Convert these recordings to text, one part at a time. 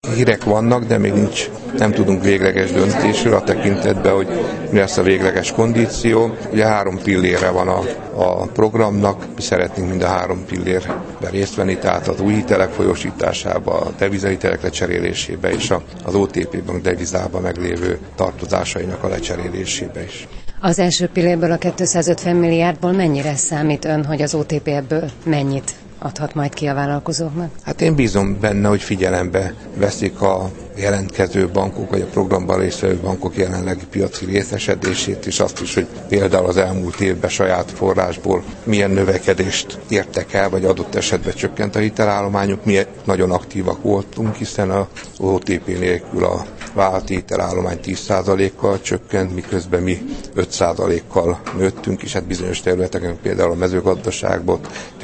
hírek vannak, de még nem tudunk végleges döntésről a tekintetben, hogy mi lesz a végleges kondíció. Ugye 3 pillére van a programnak, mi szeretnénk mind a 3 pillérben részt venni, tehát az új hitelek folyósításába, a devizahitelek lecserélésébe és az OTP bank devizában meglévő tartozásainak a lecserélésébe is. Az első pillérből, a 250 milliárdból mennyire számít ön, hogy az OTP ebből mennyit adhat majd ki a vállalkozóknak? Hát én bízom benne, hogy figyelembe veszik a jelentkező bankok, vagy a programban résztvevő bankok jelenlegi piaci részesedését, és azt is, hogy például az elmúlt évben saját forrásból milyen növekedést értek el, vagy adott esetben csökkent a hitelállományuk. Mi nagyon aktívak voltunk, hiszen az OTP nélkül a vállalati hitelállomány 10%-kal csökkent, miközben mi 5%-kal nőttünk, és hát bizonyos területeken, például a mezőgazdaságban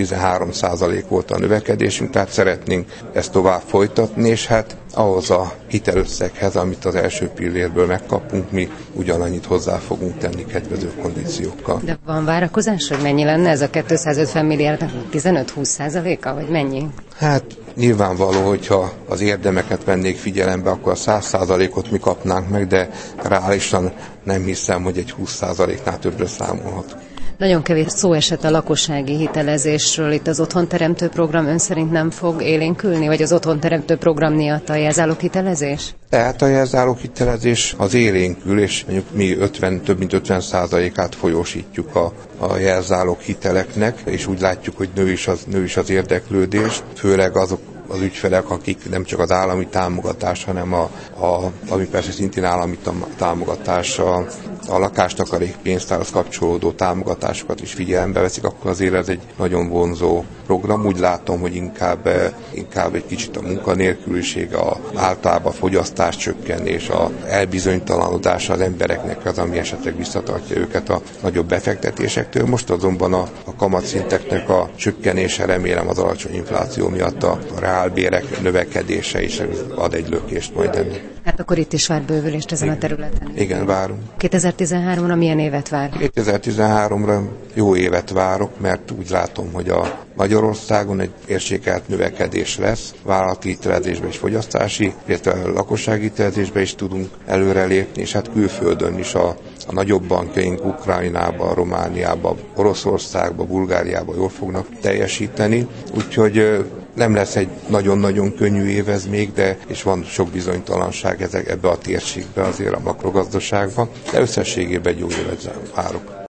13% volt a növekedésünk, tehát szeretnénk ezt tovább folytatni, és hát ahhoz a hitelösszeghez, amit az első pillérből megkapunk, mi ugyanannyit hozzá fogunk tenni kedvező kondíciókkal. De van várakozás, hogy mennyi lenne ez a 250 milliárdnak? 15-20%-a, vagy mennyi? Hát nyilvánvaló, hogyha az érdemeket vennék figyelembe, akkor a 100%-ot mi kapnánk meg, de reálisan nem hiszem, hogy egy 20%-nál többre számolhat. Nagyon kevés szó esett a lakossági hitelezésről. Itt az otthonteremtő program ön szerint nem fog élénkülni, vagy az otthonteremtő program miatt a jelzáloghitelezés? Tehát a jelzáloghitelezés az élénkül, és mondjuk mi több mint 50%-át folyósítjuk a jelzáloghiteleknek, és úgy látjuk, hogy nő is az érdeklődés, főleg azok az ügyfelek, akik nem csak az állami támogatás, hanem ami persze szintén állami támogatás, a lakástakarék pénztárhoz kapcsolódó támogatásokat is figyelembe veszik, akkor azért ez egy nagyon vonzó program. Úgy látom, hogy inkább egy kicsit a munkanélküliség, általában a fogyasztás csökkenés, a elbizonytalanodása az embereknek az, ami esetleg visszatartja őket a nagyobb befektetésektől. Most azonban a kamatszinteknek a csökkenése, remélem az alacsony infláció miatt a reálbérek növekedése is ad egy lökést majd ennek. Hát akkor itt is vár bővülést ezen a területen. Igen, várunk. 2013-ra milyen évet vár? 2013-ra jó évet várok, mert úgy látom, hogy a Magyarországon egy érsékelt növekedés lesz, vállalati hitelezésben és fogyasztási, illetve a lakossági hitelezésben is tudunk előrelépni, és hát külföldön is a nagyobb bankjaink Ukrajnába, Romániába, Oroszországba, Bulgáriába jól fognak teljesíteni, úgyhogy nem lesz egy nagyon-nagyon könnyű év ez még, és van sok bizonytalanság ebbe a térségbe azért a makrogazdaságban, de összességében egy jó évet várok.